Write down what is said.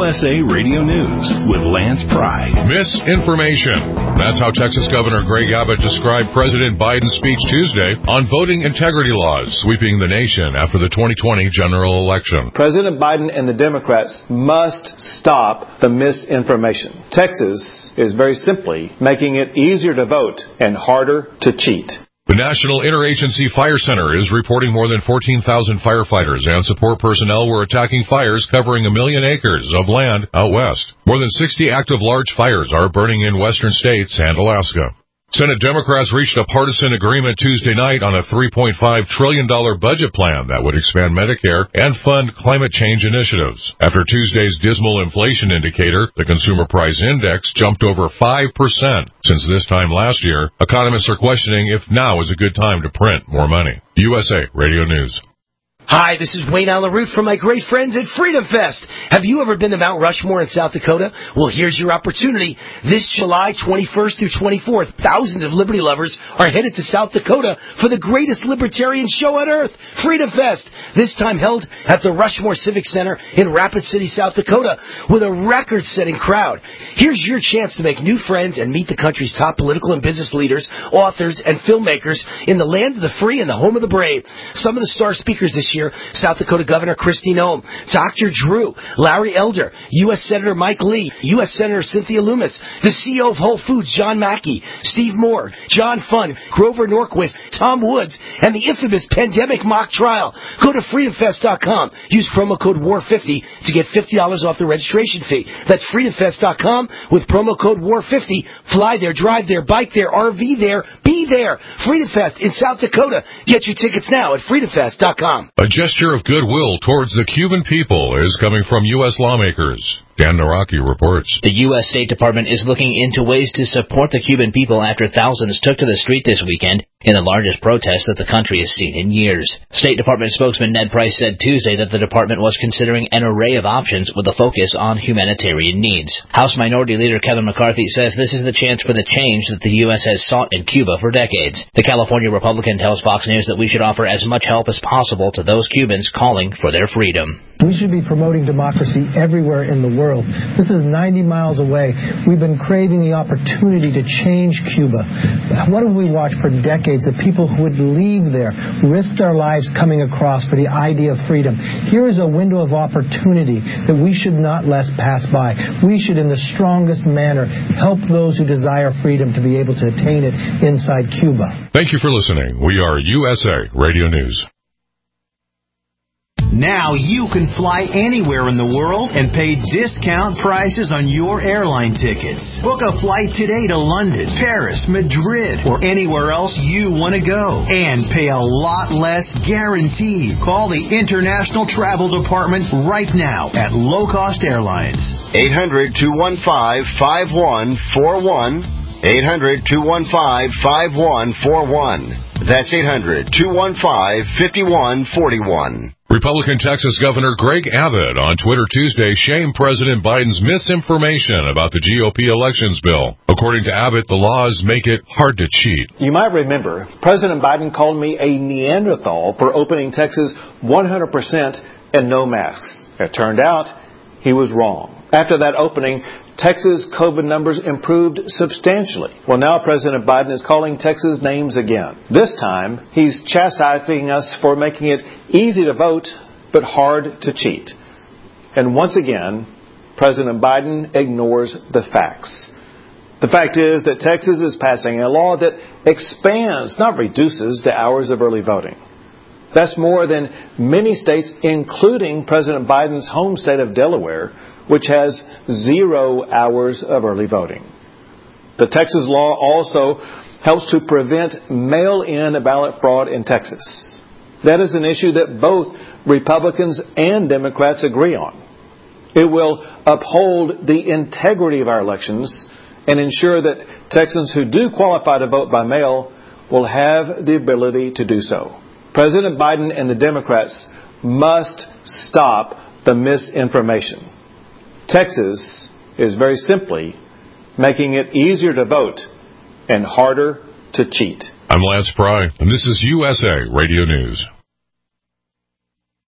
USA Radio News with Lance Pry. Misinformation. That's how Texas Governor Greg Abbott described President Biden's speech Tuesday on voting integrity laws sweeping the nation after the 2020 general election. President Biden and the Democrats must stop the misinformation. Texas is very simply making it easier to vote and harder to cheat. The National Interagency Fire Center is reporting more than 14,000 firefighters and support personnel were attacking fires covering 1 million acres of land out west. More than 60 active large fires are burning in western states and Alaska. Senate Democrats reached a partisan agreement Tuesday night on a $3.5 trillion budget plan that would expand Medicare and fund climate change initiatives. After Tuesday's dismal inflation indicator, the Consumer Price Index jumped over 5% since this time last year. Economists are questioning if now is a good time to print more money. USA Radio News. Hi, this is Wayne Allen Root from my great friends at Freedom Fest. Have you ever been to Mount Rushmore in South Dakota? Well, here's your opportunity. This July 21st through 24th, thousands of liberty lovers are headed to South Dakota for the greatest libertarian show on earth, Freedom Fest. This time held at the Rushmore Civic Center in Rapid City, South Dakota, with a record-setting crowd. Here's your chance to make new friends and meet the country's top political and business leaders, authors, and filmmakers in the land of the free and the home of the brave. Some of the star speakers this year: South Dakota Governor Kristi Noem, Dr. Drew, Larry Elder, U.S. Senator Mike Lee, U.S. Senator Cynthia Lummis, the CEO of Whole Foods, John Mackey, Steve Moore, John Funn, Grover Norquist, Tom Woods, and the infamous pandemic mock trial. Go to freedomfest.com. Use promo code WAR50 to get $50 off the registration fee. That's freedomfest.com with promo code WAR50. Fly there, drive there, bike there, RV there, be there. Freedom Fest in South Dakota. Get your tickets now at freedomfest.com. A gesture of goodwill towards the Cuban people is coming from U.S. lawmakers. Dan Naraki reports. The U.S. State Department is looking into ways to support the Cuban people after thousands took to the street this weekend in the largest protest that the country has seen in years. State Department spokesman Ned Price said Tuesday that the department was considering an array of options with a focus on humanitarian needs. House Minority Leader Kevin McCarthy says this is the chance for the change that the U.S. has sought in Cuba for decades. The California Republican tells Fox News that we should offer as much help as possible to those Cubans calling for their freedom. We should be promoting democracy everywhere in the world. This is 90 miles away. We've been craving the opportunity to change Cuba. What have we watched for decades? The people who would leave there, risk their lives coming across for the idea of freedom. Here is a window of opportunity that we should not let pass by. We should, in the strongest manner, help those who desire freedom to be able to attain it inside Cuba. Thank you for listening. We are USA Radio News. Now you can fly anywhere in the world and pay discount prices on your airline tickets. Book a flight today to London, Paris, Madrid, or anywhere else you want to go. And pay a lot less guaranteed. Call the International Travel Department right now at Low Cost Airlines. 800-215-5141. 800-215-5141. That's 800-215-5141. Republican Texas Governor Greg Abbott on Twitter Tuesday shamed President Biden's misinformation about the GOP elections bill. According to Abbott, the laws make it hard to cheat. You might remember, President Biden called me a Neanderthal for opening Texas 100% and no masks. It turned out he was wrong. After that opening, Texas COVID numbers improved substantially. Well, now President Biden is calling Texas names again. This time, he's chastising us for making it easy to vote, but hard to cheat. And once again, President Biden ignores the facts. The fact is that Texas is passing a law that expands, not reduces, the hours of early voting. That's more than many states, including President Biden's home state of Delaware, which has 0 hours of early voting. The Texas law also helps to prevent mail-in ballot fraud in Texas. That is an issue that both Republicans and Democrats agree on. It will uphold the integrity of our elections and ensure that Texans who do qualify to vote by mail will have the ability to do so. President Biden and the Democrats must stop the misinformation. Texas is very simply making it easier to vote and harder to cheat. I'm Lance Pry, and this is USA Radio News.